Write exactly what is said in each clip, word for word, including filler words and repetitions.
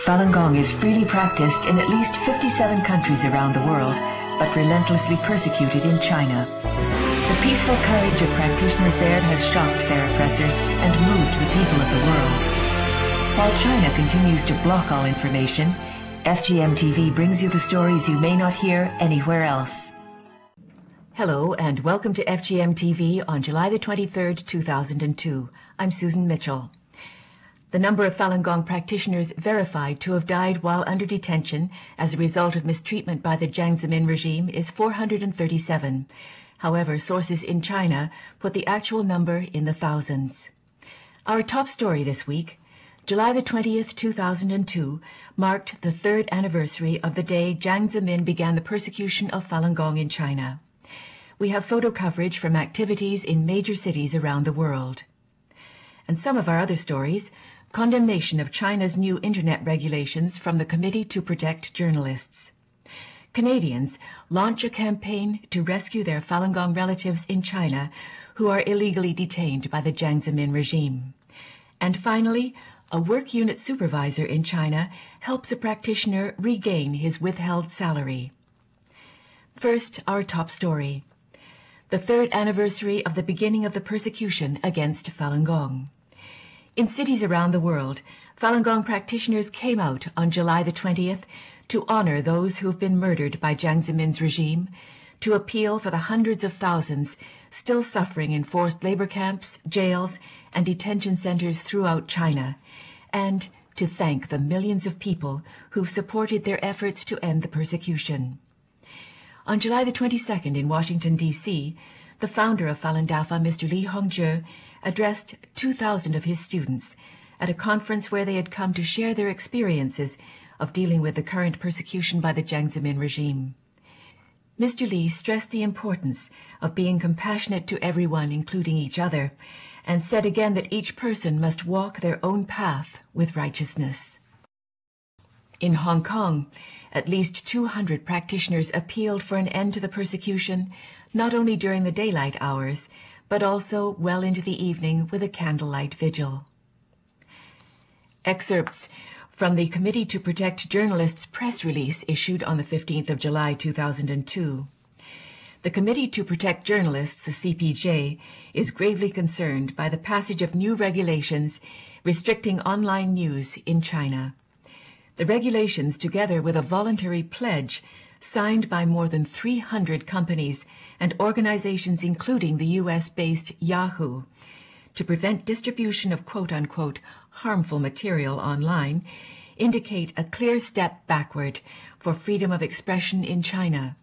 Falun Gong is freely practiced in at least fifty-seven countries around the world, but relentlessly persecuted in China. The peaceful courage of practitioners there has shocked their oppressors and moved the people of the world. While China continues to block all information, F G M T V brings you the stories you may not hear anywhere else. Hello and welcome to F G M T V on July the twenty-third, two thousand two. I'm Susan Mitchell. The number of Falun Gong practitioners verified to have died while under detention as a result of mistreatment by the Jiang Zemin regime is four hundred thirty-seven. However, sources in China put the actual number in the thousands. Our top story this week, July the twentieth, two thousand two, marked the third anniversary of the day Jiang Zemin began the persecution of Falun Gong in China. We have photo coverage from activities in major cities around the world. And some of our other stories, condemnation of China's new internet regulations from the Committee to Protect Journalists. Canadians launch a campaign to rescue their Falun Gong relatives in China who are illegally detained by the Jiang Zemin regime. And finally, a work unit supervisor in China helps a practitioner regain his withheld salary. First, our top story. The third anniversary of the beginning of the persecution against Falun Gong. In cities around the world, Falun Gong practitioners came out on July the twentieth to honor those who have been murdered by Jiang Zemin's regime, to appeal for the hundreds of thousands still suffering in forced labor camps, jails, and detention centers throughout China, and to thank the millions of people who've supported their efforts to end the persecution. On July the twenty-second in Washington, D C, the founder of Falun Dafa, Mister Li Hongzhi, addressed two thousand of his students at a conference where they had come to share their experiences of dealing with the current persecution by the Jiang Zemin regime. Mister Li stressed the importance of being compassionate to everyone, including each other, and said again that each person must walk their own path with righteousness. In Hong Kong, at least two hundred practitioners appealed for an end to the persecution, not only during the daylight hours, but also well into the evening with a candlelight vigil. Excerpts from the Committee to Protect Journalists press release issued on the fifteenth of July, two thousand two. The Committee to Protect Journalists, the C P J, is gravely concerned by the passage of new regulations restricting online news in China. The regulations, together with a voluntary pledge signed by more than three hundred companies and organizations including the U S-based Yahoo, to prevent distribution of quote-unquote harmful material online, indicate a clear step backward for freedom of expression in China.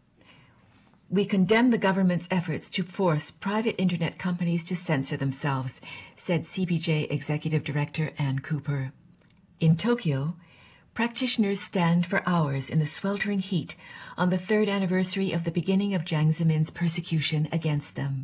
We condemn the government's efforts to force private internet companies to censor themselves, said C P J Executive Director Ann Cooper. In Tokyo, practitioners stand for hours in the sweltering heat on the third anniversary of the beginning of Jiang Zemin's persecution against them.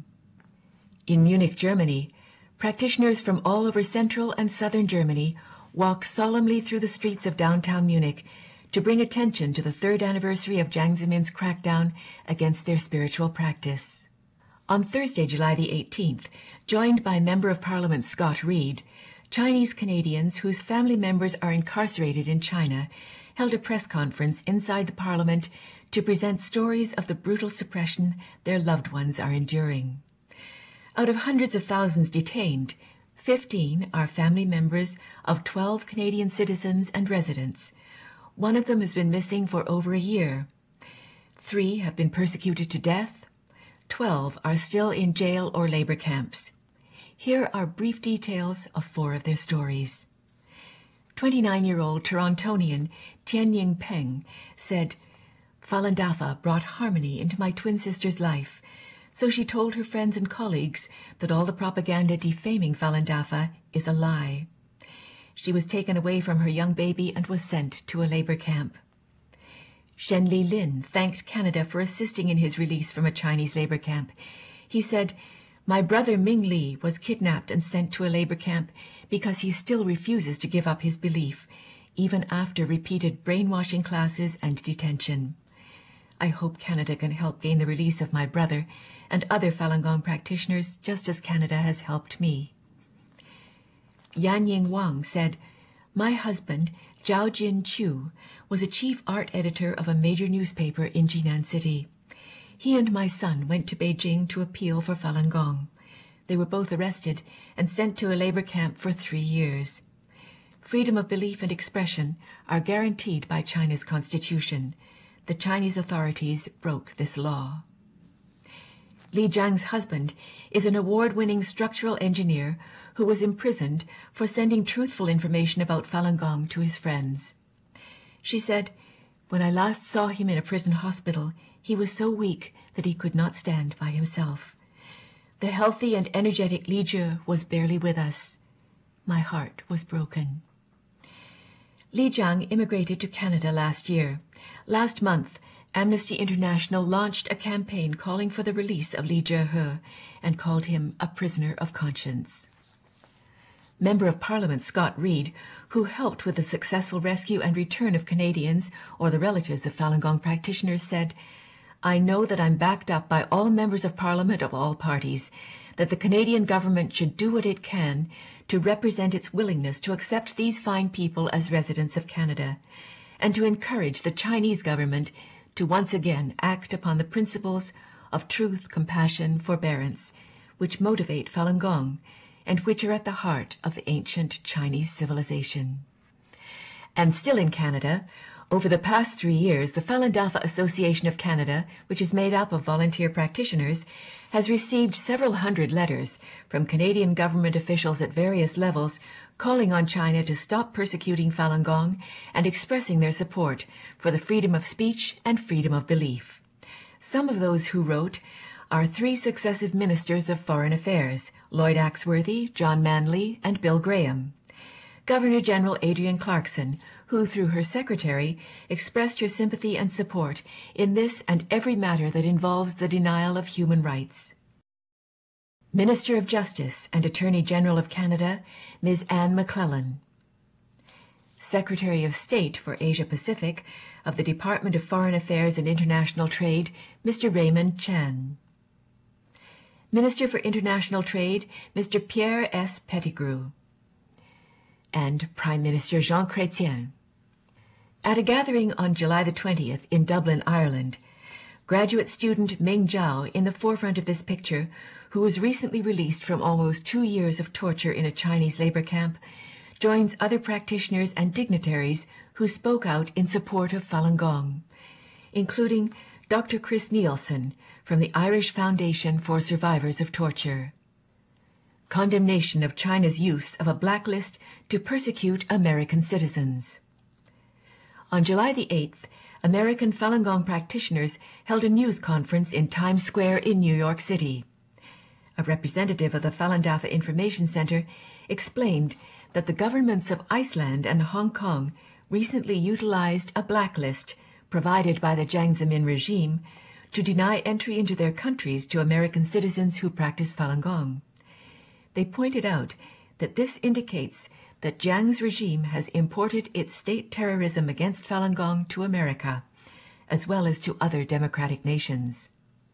In Munich, Germany, practitioners from all over central and southern Germany walk solemnly through the streets of downtown Munich to bring attention to the third anniversary of Jiang Zemin's crackdown against their spiritual practice. On Thursday, July the eighteenth, joined by Member of Parliament Scott Reid, Chinese Canadians whose family members are incarcerated in China held a press conference inside the Parliament to present stories of the brutal suppression their loved ones are enduring. Out of hundreds of thousands detained, fifteen are family members of twelve Canadian citizens and residents. One of them has been missing for over a year. Three have been persecuted to death. Twelve are still in jail or labor camps. Here are brief details of four of their stories. twenty-nine-year-old Torontonian Tianying Peng said, "Falun Dafa brought harmony into my twin sister's life, so she told her friends and colleagues that all the propaganda defaming Falun Dafa is a lie. She was taken away from her young baby and was sent to a labor camp." Shen Li Lin thanked Canada for assisting in his release from a Chinese labor camp. He said, "My brother Ming Li was kidnapped and sent to a labor camp because he still refuses to give up his belief, even after repeated brainwashing classes and detention. I hope Canada can help gain the release of my brother and other Falun Gong practitioners, just as Canada has helped me." Yan Ying Wang said, "My husband, Zhao Jin-Chu, was a chief art editor of a major newspaper in Jinan City. He and my son went to Beijing to appeal for Falun Gong. They were both arrested and sent to a labor camp for three years. Freedom of belief and expression are guaranteed by China's constitution. The Chinese authorities broke this law. Li Jiang's husband is an award-winning structural engineer who was imprisoned for sending truthful information about Falun Gong to his friends. She said, "When I last saw him in a prison hospital, he was so weak that he could not stand by himself. The healthy and energetic Li Jie was barely with us. My heart was broken." Li Jiang immigrated to Canada last year. Last month, Amnesty International launched a campaign calling for the release of Li Jiehe and called him a prisoner of conscience. Member of Parliament Scott Reid, who helped with the successful rescue and return of Canadians or the relatives of Falun Gong practitioners, said, "I know that I'm backed up by all members of Parliament of all parties, that the Canadian government should do what it can to represent its willingness to accept these fine people as residents of Canada, and to encourage the Chinese government to once again act upon the principles of truth, compassion, forbearance, which motivate Falun Gong, and which are at the heart of the ancient Chinese civilization." And still in Canada, over the past three years, the Falun Dafa Association of Canada, which is made up of volunteer practitioners, has received several hundred letters from Canadian government officials at various levels calling on China to stop persecuting Falun Gong and expressing their support for the freedom of speech and freedom of belief. Some of those who wrote are three successive ministers of foreign affairs, Lloyd Axworthy, John Manley, and Bill Graham. Governor-General Adrienne Clarkson, who through her secretary expressed her sympathy and support in this and every matter that involves the denial of human rights. Minister of Justice and Attorney General of Canada, Miz Anne McClellan. Secretary of State for Asia-Pacific of the Department of Foreign Affairs and International Trade, Mister Raymond Chan. Minister for International Trade, Mister Pierre S. Pettigrew. And Prime Minister Jean Chrétien. At a gathering on July the twentieth in Dublin, Ireland, graduate student Ming Zhao, in the forefront of this picture, who was recently released from almost two years of torture in a Chinese labor camp, joins other practitioners and dignitaries who spoke out in support of Falun Gong, including Doctor Chris Nielsen from the Irish Foundation for Survivors of Torture. Condemnation of China's use of a blacklist to persecute American citizens. On July the eighth, American Falun Gong practitioners held a news conference in Times Square in New York City. A representative of the Falun Dafa Information Center explained that the governments of Iceland and Hong Kong recently utilized a blacklist provided by the Jiang Zemin regime to deny entry into their countries to American citizens who practice Falun Gong. They pointed out that this indicates that Jiang's regime has imported its state terrorism against Falun Gong to America, as well as to other democratic nations.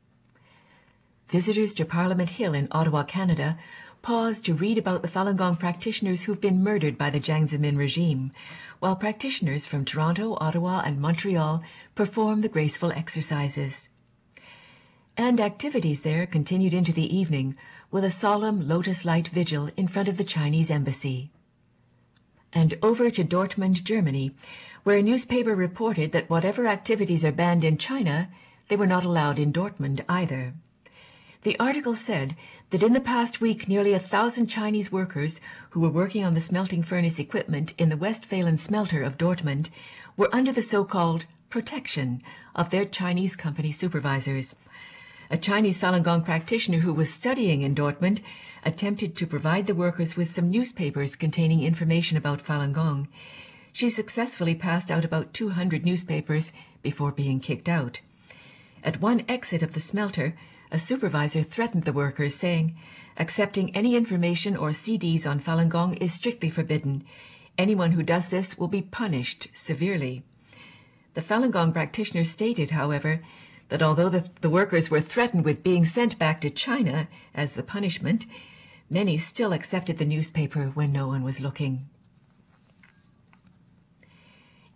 Visitors to Parliament Hill in Ottawa, Canada, paused to read about the Falun Gong practitioners who've been murdered by the Jiang Zemin regime, while practitioners from Toronto, Ottawa, and Montreal performed the graceful exercises. And activities there continued into the evening with a solemn lotus light vigil in front of the Chinese embassy. And over to Dortmund, Germany, where a newspaper reported that whatever activities are banned in China, they were not allowed in Dortmund either. The article said that in the past week, nearly a thousand Chinese workers who were working on the smelting furnace equipment in the Westphalen smelter of Dortmund were under the so-called protection of their Chinese company supervisors. A Chinese Falun Gong practitioner who was studying in Dortmund attempted to provide the workers with some newspapers containing information about Falun Gong. She successfully passed out about two hundred newspapers before being kicked out. At one exit of the smelter, a supervisor threatened the workers, saying, "Accepting any information or C Ds on Falun Gong is strictly forbidden. Anyone who does this will be punished severely." The Falun Gong practitioner stated, however, that although the, the workers were threatened with being sent back to China as the punishment, many still accepted the newspaper when no one was looking.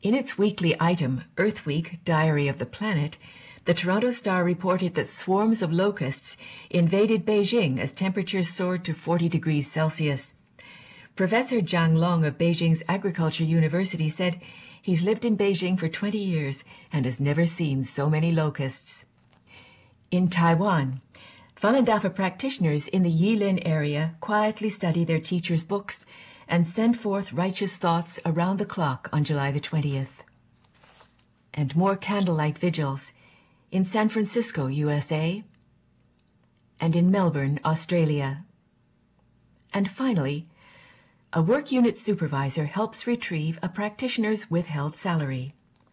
In its weekly item, Earth Week, Diary of the Planet, the Toronto Star reported that swarms of locusts invaded Beijing as temperatures soared to forty degrees Celsius. Professor Zhang Long of Beijing's Agriculture University said he's lived in Beijing for twenty years and has never seen so many locusts. In Taiwan, Falun Dafa practitioners in the Yilin area quietly study their teachers' books and send forth righteous thoughts around the clock on July the twentieth. And more candlelight vigils in San Francisco, U S A, and in Melbourne, Australia. And finally, a work unit supervisor helps retrieve a practitioner's withheld salary.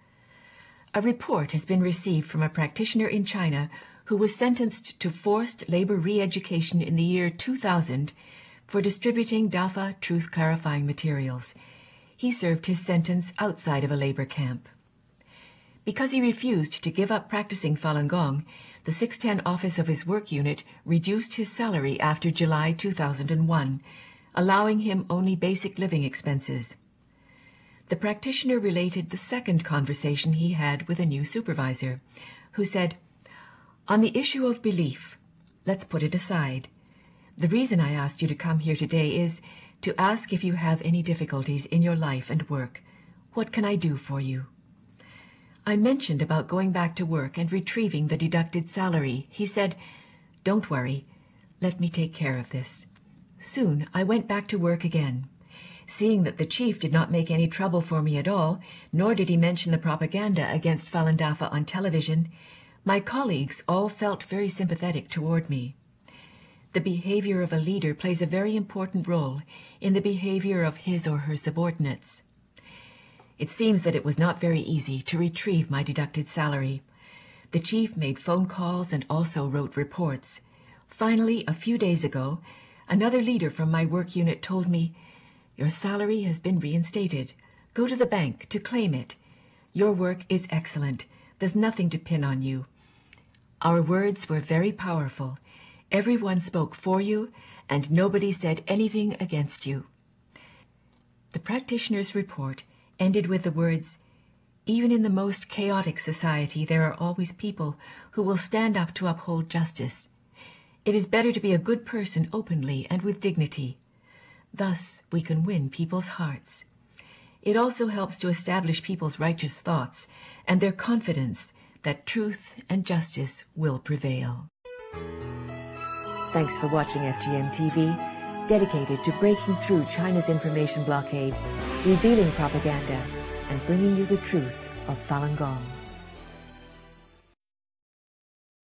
A report has been received from a practitioner in China who was sentenced to forced labor re-education in the year two thousand for distributing Dafa truth-clarifying materials. He served his sentence outside of a labor camp. Because he refused to give up practicing Falun Gong, the six ten office of his work unit reduced his salary after July two thousand one, allowing him only basic living expenses. The practitioner related the second conversation he had with a new supervisor, who said, "On the issue of belief, let's put it aside. The reason I asked you to come here today is to ask if you have any difficulties in your life and work. What can I do for you?" I mentioned about going back to work and retrieving the deducted salary. He said, "Don't worry, let me take care of this." Soon I went back to work again. Seeing that the chief did not make any trouble for me at all, nor did he mention the propaganda against Falun Dafa on television, my colleagues all felt very sympathetic toward me. The behavior of a leader plays a very important role in the behavior of his or her subordinates. It seems that it was not very easy to retrieve my deducted salary. The chief made phone calls and also wrote reports. Finally, a few days ago, another leader from my work unit told me, "Your salary has been reinstated. Go to the bank to claim it. Your work is excellent. There's nothing to pin on you." Our words were very powerful. Everyone spoke for you, and nobody said anything against you. The practitioner's report ended with the words, "Even in the most chaotic society, there are always people who will stand up to uphold justice. It is better to be a good person openly and with dignity. Thus, we can win people's hearts. It also helps to establish people's righteous thoughts and their confidence that truth and justice will prevail." Thanks for watching F G M T V, dedicated to breaking through China's information blockade, revealing propaganda, and bringing you the truth of Falun Gong.